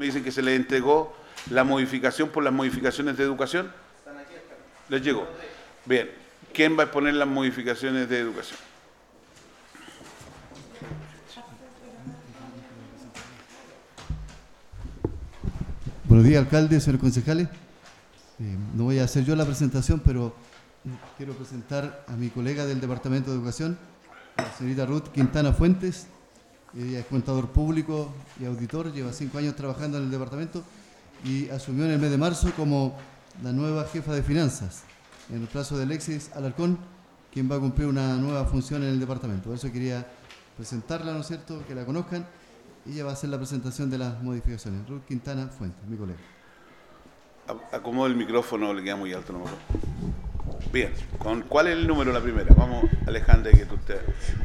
dicen que se les entregó la modificación por las modificaciones de educación. ¿Les llegó? Bien. ¿Quién va a exponer las modificaciones de educación? Buenos días, alcalde, señores concejales. No voy a hacer yo la presentación, pero quiero presentar a mi colega del Departamento de Educación, la señorita Ruth Quintana Fuentes. Ella es contador público y auditor, lleva 5 años trabajando en el departamento y asumió en el mes de marzo como la nueva jefa de finanzas, en el plazo de Alexis Alarcón, quien va a cumplir una nueva función en el departamento. Por eso quería presentarla, ¿no es cierto?, que la conozcan. Ella va a hacer la presentación de las modificaciones. Ruth Quintana Fuentes, mi colega. Acomodo el micrófono, le queda muy alto. ¿No? Bien, ¿cuál es el número la primera? Vamos, Alejandra, que usted...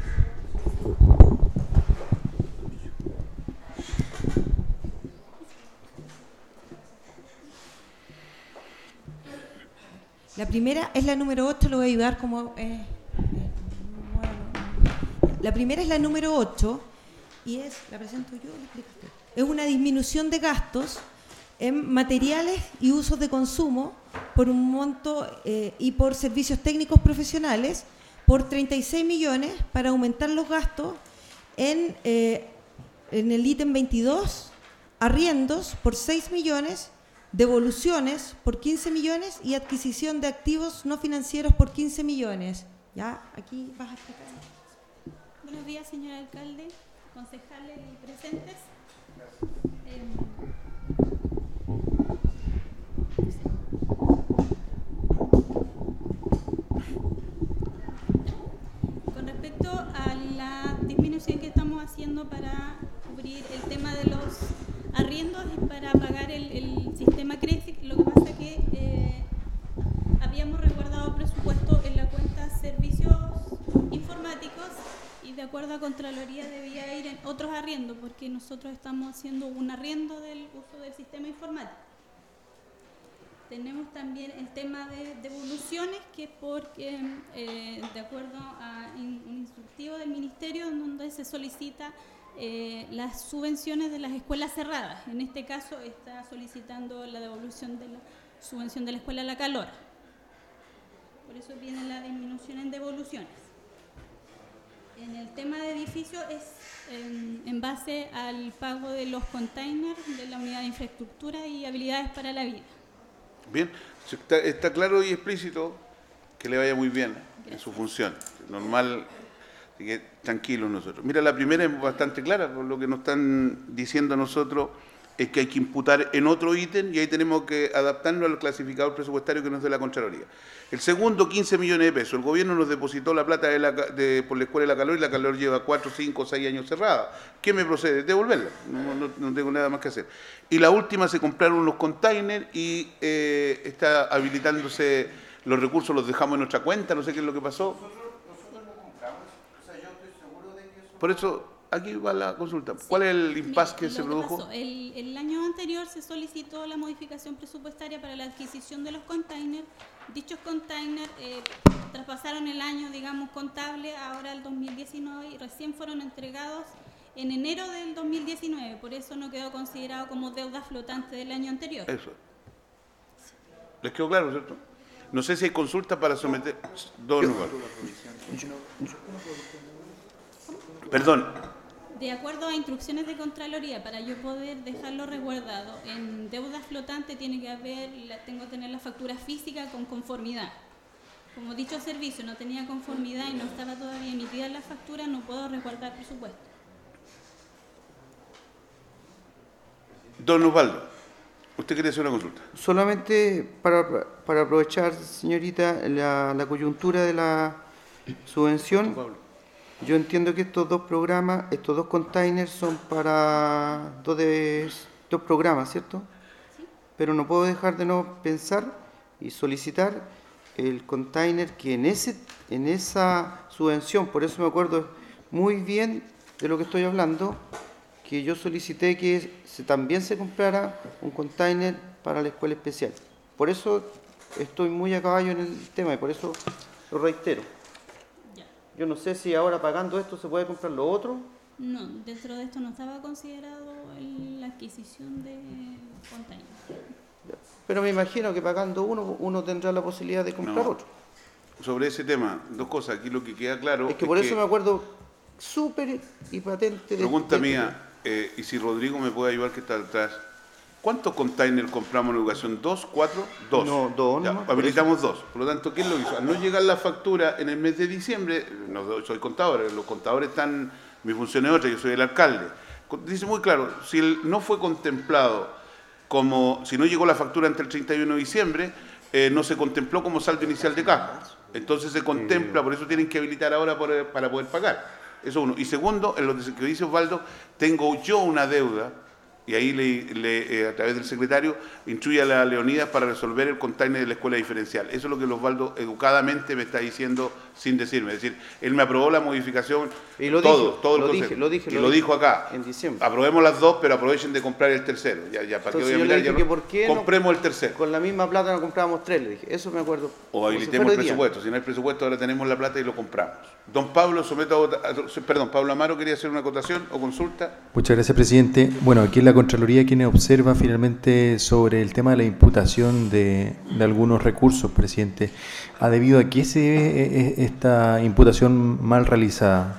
La primera es la número 8, lo voy a ayudar como... La primera es la número 8 y es, la presento yo, la explicas tú. Es una disminución de gastos en materiales y usos de consumo por un monto y por servicios técnicos profesionales por 36 millones para aumentar los gastos en el ítem 22, arriendos por 6 millones, devoluciones por 15 millones y adquisición de activos no financieros por 15 millones. Ya, aquí vas a explicar. Buenos días, señor alcalde, concejales y presentes. Con respecto a la disminución que estamos haciendo para cubrir el tema de los arriendos y para pagar el sistema CRECIC, lo que pasa es que habíamos resguardado presupuesto en la cuenta servicios informáticos y de acuerdo a Contraloría debía ir en otros arriendos porque nosotros estamos haciendo un arriendo del uso del sistema informático. Tenemos también el tema de devoluciones, que es porque de acuerdo a un instructivo del Ministerio donde se solicita las subvenciones de las escuelas cerradas. En este caso está solicitando la devolución de la subvención de la escuela La Calora. Por eso viene la disminución en devoluciones. En el tema de edificio es en base al pago de los containers de la unidad de infraestructura y habilidades para la vida. Bien, está claro y explícito, que le vaya muy bien en su función. Normal, así que tranquilos nosotros. Mira, la primera es bastante clara, por lo que nos están diciendo a nosotros es que hay que imputar en otro ítem y ahí tenemos que adaptarnos al clasificador presupuestario que nos dé la Contraloría. El segundo, 15 millones de pesos. El gobierno nos depositó la plata por la escuela de La Calor y La Calor lleva 4, 5, 6 años cerrada. ¿Qué me procede? Devolverla. No tengo nada más que hacer. Y la última, se compraron unos containers y está habilitándose los recursos, los dejamos en nuestra cuenta, no sé qué es lo que pasó. Nosotros no compramos. O sea, yo estoy seguro de que eso... Por eso... Aquí va la consulta. ¿Cuál es el impasse que se produjo? Pasó, el año anterior se solicitó la modificación presupuestaria para la adquisición de los containers. Dichos containers traspasaron el año, digamos, contable, ahora el 2019, y recién fueron entregados en enero del 2019. Por eso no quedó considerado como deuda flotante del año anterior. Eso. ¿Les quedó claro, cierto? No sé si hay consulta para someter... Perdón. De acuerdo a instrucciones de Contraloría, para yo poder dejarlo resguardado en deuda flotante tengo que tener la factura física con conformidad. Como dicho servicio no tenía conformidad y no estaba todavía emitida la factura, no puedo resguardar presupuesto. Don Osvaldo, ¿usted quería hacer una consulta? Solamente para aprovechar, señorita, la coyuntura de la subvención. Pablo. Yo entiendo que estos dos programas, estos dos containers son para dos programas, ¿cierto? ¿Sí? Pero no puedo dejar de no pensar y solicitar el container que en esa subvención, por eso me acuerdo muy bien de lo que estoy hablando, que yo solicité que también se comprara un container para la escuela especial. Por eso estoy muy a caballo en el tema y por eso lo reitero. Yo no sé si ahora pagando esto se puede comprar lo otro. No, dentro de esto no estaba considerado la adquisición de containers. Pero me imagino que pagando uno tendrá la posibilidad de comprar otro. Sobre ese tema, dos cosas. Aquí lo que queda claro Es que por eso me acuerdo súper y patente. Pregunta mía, y si Rodrigo me puede ayudar que está detrás. ¿Cuántos containers compramos en educación? ¿2, 4? 2. No, 2. Ya, habilitamos 2. Por lo tanto, ¿quién lo hizo? Al no llegar la factura en el mes de diciembre, no soy contador, los contadores están, mi función es otra, yo soy el alcalde. Dice muy claro, si no fue contemplado como, si no llegó la factura entre el 31 de diciembre, no se contempló como saldo inicial de caja. Entonces se contempla, por eso tienen que habilitar ahora para poder pagar. Eso uno. Y segundo, en lo que dice Osvaldo, tengo yo una deuda, y ahí a través del secretario, instruye a la Leonidas para resolver el container de la escuela diferencial. Eso es lo que Osvaldo educadamente me está diciendo sin decirme. Es decir, él me aprobó la modificación, y lo dije, y lo dijo acá. En diciembre. Aprobemos las 2, pero aprovechen de comprar el tercero. Ya para Entonces que yo le dije que por qué compremos el tercero. Con la misma plata no comprábamos 3, le dije. Eso me acuerdo. O habilitemos el presupuesto. Si no hay presupuesto, ahora tenemos la plata y lo compramos. Don Pablo, Pablo Amaro quería hacer una acotación o consulta. Muchas gracias, presidente. Bueno, aquí en la Contraloría, quien observa finalmente sobre el tema de la imputación de algunos recursos, presidente, ¿ha debido a qué se ve esta imputación mal realizada?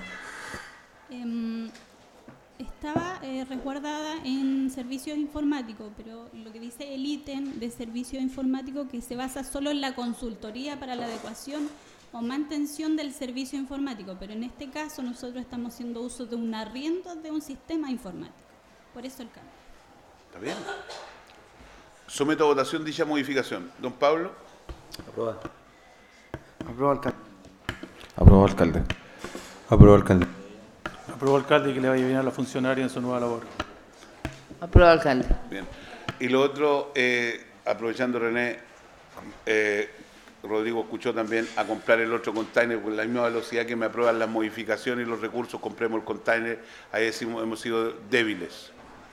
Estaba resguardada en servicios informáticos, pero lo que dice el ítem de servicios informáticos que se basa solo en la consultoría para la adecuación o mantención del servicio informático, pero en este caso nosotros estamos haciendo uso de un arriendo de un sistema informático. Por eso el cambio. ¿Está bien? Someto a votación dicha modificación. Don Pablo. Aprobado. Aprobado, alcalde. Aprobado, alcalde. Aprobado, alcalde. Aprobado, alcalde, y que le vaya bien a la funcionaria en su nueva labor. Aprobado, alcalde. Bien. Y lo otro, aprovechando René, Rodrigo escuchó también a comprar el otro container con la misma velocidad que me aprueban las modificaciones y los recursos, compremos el container, ahí decimos, hemos sido débiles.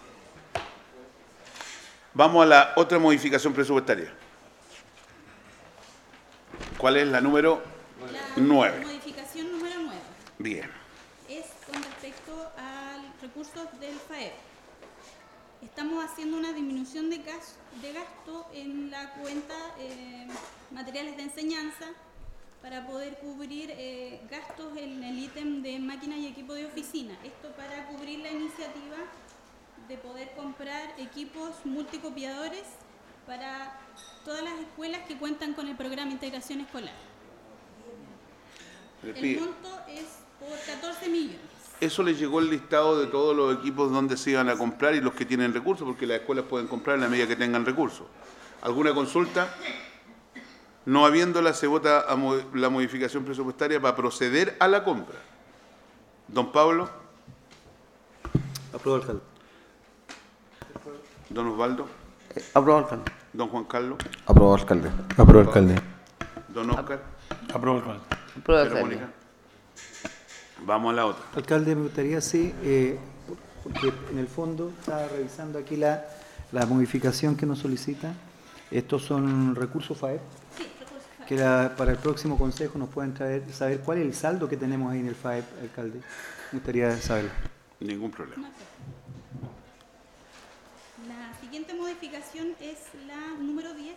Vamos a la otra modificación presupuestaria. ¿Cuál es la número 9? La modificación número 9. Bien. Es con respecto al recurso del FAEP. Estamos haciendo una disminución de gasto en la cuenta materiales de enseñanza para poder cubrir gastos en el ítem de máquinas y equipo de oficina. Esto para cubrir la iniciativa de poder comprar equipos multicopiadores para todas las escuelas que cuentan con el programa Integración Escolar. El monto es por 14 millones. Eso les llegó el listado de todos los equipos donde se iban a comprar y los que tienen recursos, porque las escuelas pueden comprar en la medida que tengan recursos. ¿Alguna consulta? No habiéndola, se vota la modificación presupuestaria para proceder a la compra. Don Pablo. Aprobado, alcalde. Don Osvaldo. Aprobado, alcalde. Don Juan Carlos. Aprobado, alcalde. Aprobado, alcalde. Don Oscar. Aprobado, alcalde. Aprobado, Señora alcalde. Mónica. Vamos a la otra. Alcalde, me gustaría, sí, porque en el fondo estaba revisando aquí la modificación que nos solicita. Estos son recursos FAEP. Sí, recursos FAEP. Que para el próximo consejo nos pueden saber cuál es el saldo que tenemos ahí en el FAEP, alcalde. Me gustaría saberlo. Ningún problema. La siguiente modificación es la número 10.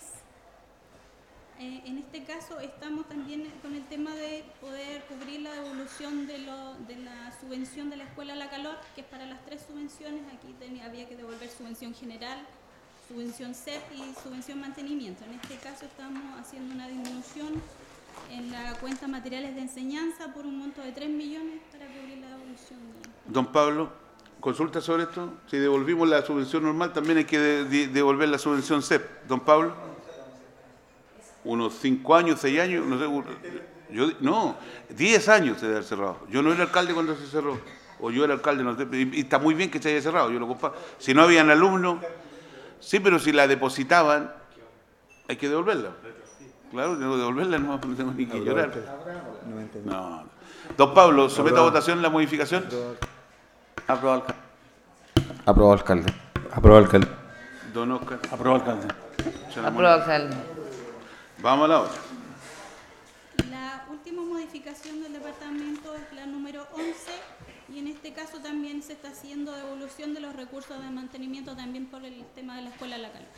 En este caso estamos también con el tema de poder cubrir la devolución de la subvención de la Escuela La Calor, que es para las 3 subvenciones. Aquí había que devolver subvención general, subvención CEP y subvención mantenimiento. En este caso estamos haciendo una disminución en la cuenta materiales de enseñanza por un monto de 3 millones para cubrir la devolución. Don Pablo, ¿consulta sobre esto? Si devolvimos la subvención normal, también hay que devolver la subvención CEP. Don Pablo. Unos 5 años, 6 años, no sé, 10 años se debe haber cerrado. Yo no era alcalde cuando se cerró, o yo era alcalde, no sé, y está muy bien que se haya cerrado, yo lo comparto. Si no habían alumnos, sí, pero si la depositaban, hay que devolverla. Claro, tengo que devolverla, no tengo ni que llorar. No. Don Pablo, someto a votación la modificación. Aprobado, alcalde. Aprobado, alcalde. Aprobado, alcalde. Don Oscar. Aprobado, alcalde. Aprobado, alcalde. Vamos a la otra. La última modificación del departamento es la número 11, y en este caso también se está haciendo devolución de los recursos de mantenimiento también por el tema de la escuela La Calva.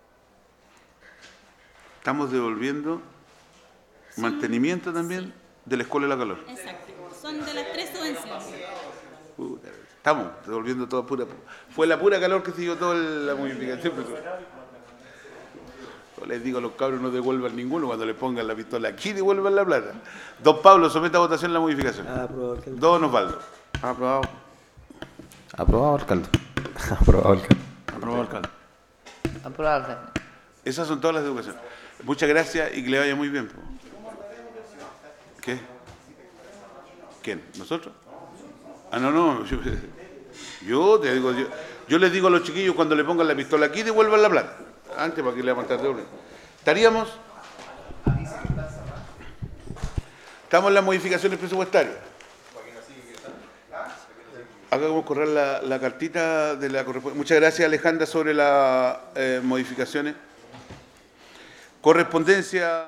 Estamos devolviendo mantenimiento también de la escuela de La Calor. Exacto, son de las 3 subvenciones. Puta, estamos devolviendo todo pura. Fue la pura calor que siguió toda la modificación. Yo les digo a los cabros no devuelvan ninguno, cuando le pongan la pistola aquí devuelvan la plata. Don Pablo, somete a votación la modificación. Don Osvaldo. Aprobado. Aprobado, alcalde. Aprobado, alcalde. Aprobado, alcalde. Aprobado, alcalde. Esas son todas las de educación. Muchas gracias y que le vaya muy bien. ¿Qué? ¿Quién? ¿Nosotros? Ah, no. Yo te digo, yo les digo a los chiquillos cuando le pongan la pistola aquí, devuelvan la plata. Antes para que le levantar de orden. Estaríamos. Estamos en las modificaciones presupuestarias. Acá vamos a correr la cartita de la correspondencia. Muchas gracias, Alejandra, sobre las modificaciones. Correspondencia.